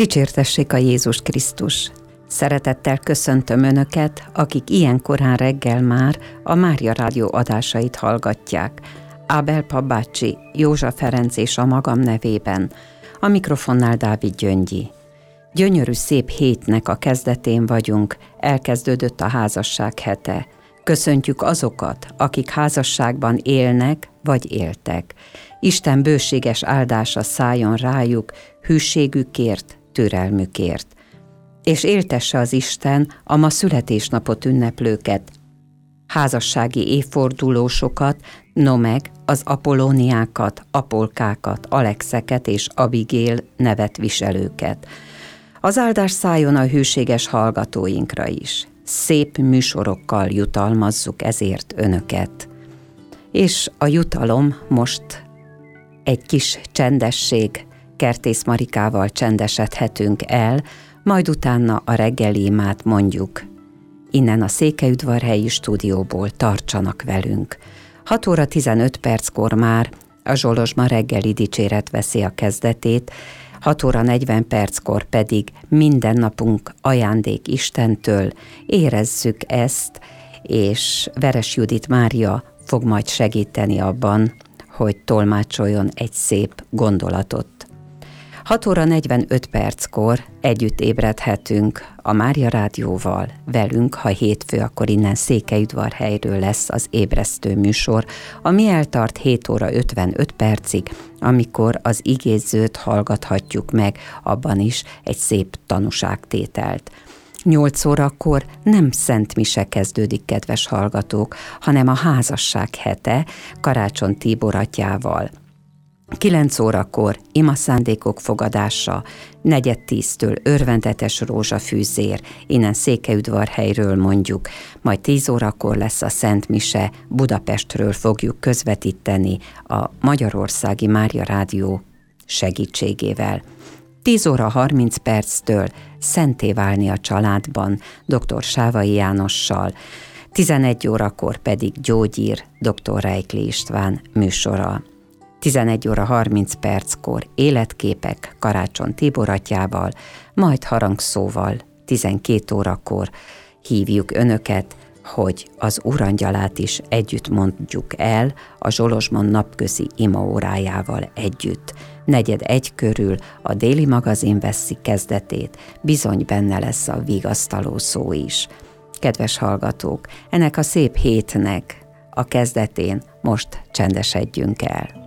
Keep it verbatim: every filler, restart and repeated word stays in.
Dicsértessék a Jézus Krisztus! Szeretettel köszöntöm Önöket, akik ilyen korán reggel már a Mária Rádió adásait hallgatják. Ábel Pap bácsi, Józsa Ferenc és a magam nevében, a mikrofonnál Dávid Gyöngyi. Gyönyörű szép hétnek a kezdetén vagyunk, elkezdődött a házasság hete. Köszöntjük azokat, akik házasságban élnek vagy éltek. Isten bőséges áldása szálljon rájuk, hűségükért, türelmükért. És éltesse az Isten a ma születésnapot ünneplőket, házassági évfordulósokat, no meg az Apollóniákat, Apolkákat, Alexeket és Abigail nevet viselőket. Az áldás szálljon a hűséges hallgatóinkra is. Szép műsorokkal jutalmazzuk ezért Önöket. És a jutalom most egy kis csendesség, Kertész Marikával csendesedhetünk el, majd utána a reggeli imát mondjuk. Innen a Székelyudvarhelyi stúdióból tartsanak velünk. hat óra tizenöt perckor már a Zsolozsma reggeli dicséret veszi a kezdetét, hat óra negyven perckor pedig minden napunk ajándék Istentől. Érezzük ezt, és Veres Judit Mária fog majd segíteni abban, hogy tolmácsoljon egy szép gondolatot. hat óra negyvenöt perckor együtt ébredhetünk a Mária Rádióval, velünk, ha hétfő, akkor innen Székelyudvarhelyről lesz az ébresztő műsor, ami eltart hét óra ötvenöt percig, amikor az igézőt hallgathatjuk meg, abban is egy szép tanúságtételt. nyolc órakor nem Szent Mise kezdődik, kedves hallgatók, hanem a házasság hete Karácsony Tibor atyával. kilenc órakor imaszándékok fogadása, negyed tíztől örvendetes rózsafűzér, innen Székelyudvarhelyről mondjuk, majd tíz órakor lesz a Szent Mise, Budapestről fogjuk közvetíteni a Magyarországi Mária Rádió segítségével. tíz óra harminc perctől Szenté válni a családban dr. Sávai Jánossal, tizenegy órakor pedig gyógyír dr. Reikli István műsora. tizenegy óra harminc perckor életképek Karácsony Tibor atyával, majd harangszóval tizenkét órakor hívjuk Önöket, hogy az Urangyalát is együtt mondjuk el a Zsolozsma napközi imaórájával együtt. Negyed egy körül a déli magazin veszi kezdetét, bizony benne lesz a vigasztaló szó is. Kedves hallgatók, ennek a szép hétnek a kezdetén most csendesedjünk el.